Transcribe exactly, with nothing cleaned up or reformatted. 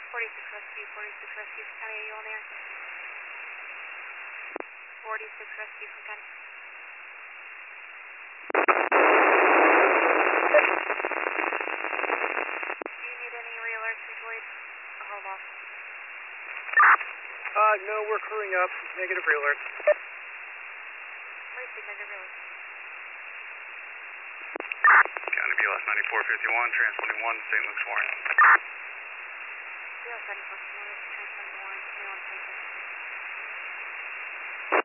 forty-six Rescue, forty-six Rescue from County, are you on there? forty-six Rescue from County. Do you need any re-alerts from Floyd? Or hold off? Uh, no, we're crewing up. Negative re-alerts. Where is the negative re-alerts? County B L S ninety-four fifty-one, trans twenty-one, Saint Luke's Warren. B L S ninety-four fifty-one.